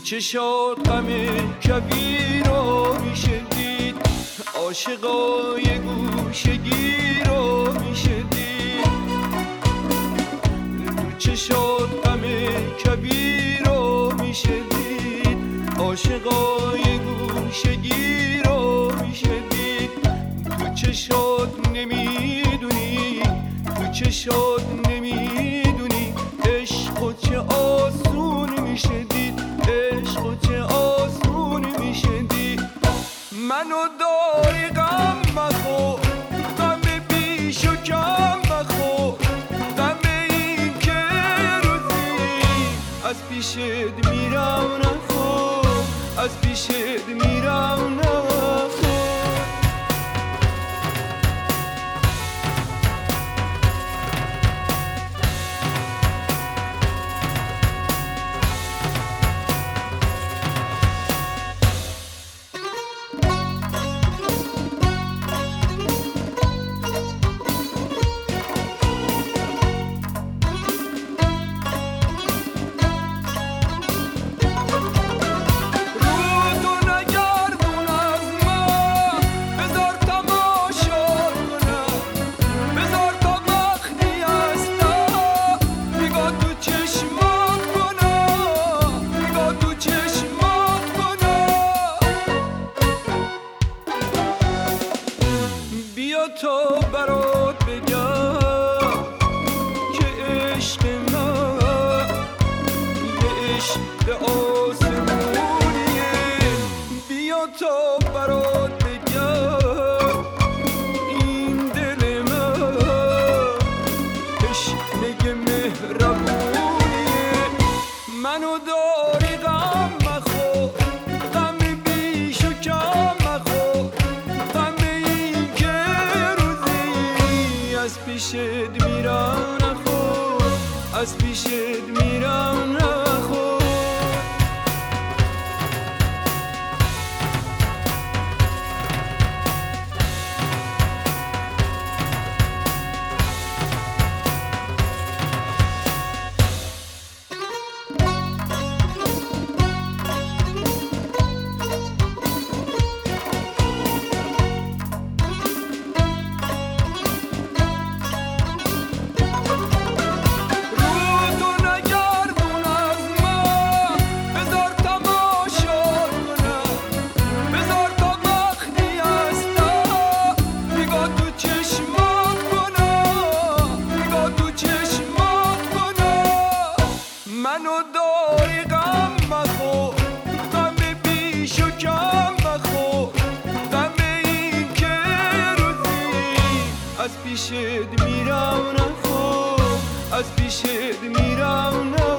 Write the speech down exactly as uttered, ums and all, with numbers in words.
چشات غم کبیر رو میشه دید، عاشقای گوشگیر رو میشه دید. تو چشات غم کبیر رو میشه دید، عاشقای گوشگیر رو میشه دید. تو چشات نمیدونی، تو چشات نمیدونی عشق چه آسون میشه دید، عشق چه آسون میشه دید. منو داری غم مخور، غم بیش و کم مخور، غم این که روزی از پیشت میرم نخور، از پیشت میرم نخور. تو برات بگم که عشق من یه عشق آسمونیه. بیا تا برات بگم این دل من تشنه مهربونیه. منو داری غم مخور، غم بیش و کم مخور، از پیشت میرم نخور، از پیشت میرم نخور. منو داری غم مخور، غم بیش و کم مخور، غم این که روزی از پیشت میرم نخور، از پیشت میرم نخور.